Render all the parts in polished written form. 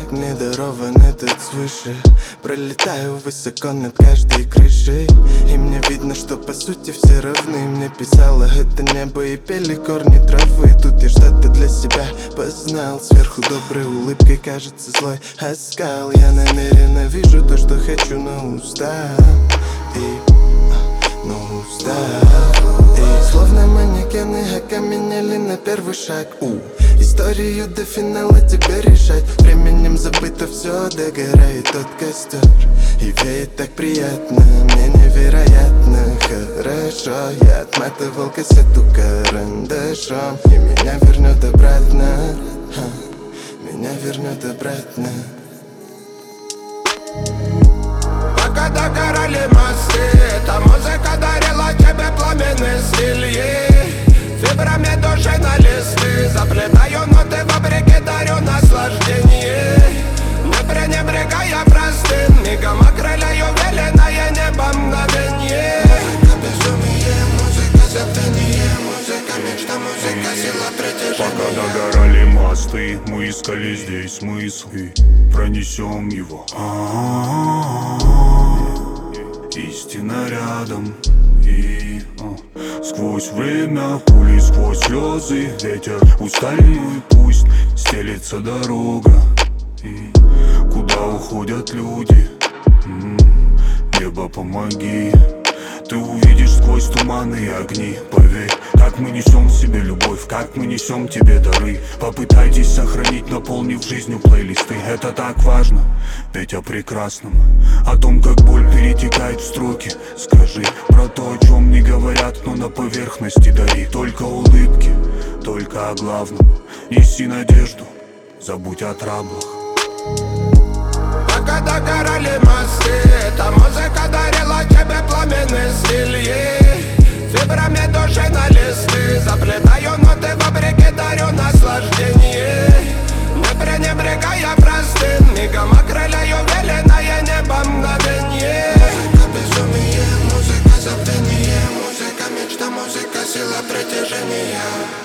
мне дарован этот свыше. Пролетаю высоко над каждой крышей, и мне видно, что по сути все равны. Мне писало это небо и пели корни травы. Тут я что-то для себя познал. Сверху доброй улыбкой кажется злой оскал. Я намеренно вижу то, что хочу, но устал. И словно манекены окаменели на первый шаг. Историю до финала тебе решать. Временем забыто все, догорает тот костер. И веет так приятно, мне невероятно хорошо. Я отматывал кассету карандашом, и меня вернет обратно, меня вернет обратно. Пока догорали мосты, эта музыка дарила тебе пламенный стиль. Фибрами души на листы заплетаю ноты вопреки, дарю наслаждение. Не пренебрегая простым мигом, окрыляю веленое небом мгновенье. Музыка безумие, музыка забвение, музыка мечта, музыка сила притяжения. Пока догорали мосты, мы искали здесь смысл и пронесем его. Истина рядом. И сквозь время пули, сквозь слезы, ветер устали, пусть стелится дорога. И куда уходят люди? Небо, помоги. Ты увидишь сквозь туманы и огни. Поверь, как мы несем в себе любовь, как мы несем тебе дары. Попытайтесь сохранить, наполнив жизнью плейлисты. Это так важно, ведь о прекрасном, о том, как боль перетекает в строки. Скажи про то, о чем не говорят, но на поверхности дари. Только улыбки, только о главном. Неси надежду, забудь о траблах. Пока догорали мосты, эта музыка дарила тебе пламенный стиль. Фибрами души на листы заплетаю ноты вопреки, дарю наслаждение. Не пренебрегая простым мигом, окрыляю веленое небо мгновенье. Музыка безумие, музыка забвение, музыка мечта, музыка сила притяжения.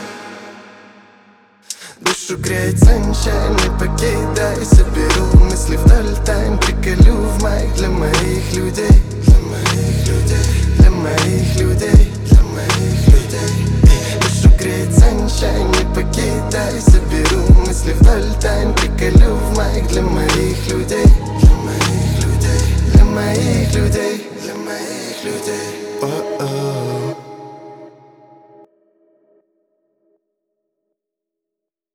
Душу греет sunshine, не покидай. Соберу мысли вдоль тайм, приколю в майк для моих людей. Для моих людей, для моих людей, для моих людей. Душу греет sunshine, не покидай. Соберу мысли вдоль тайм, приколю в майк для моих людей. Для моих людей, для моих людей, для моих людей.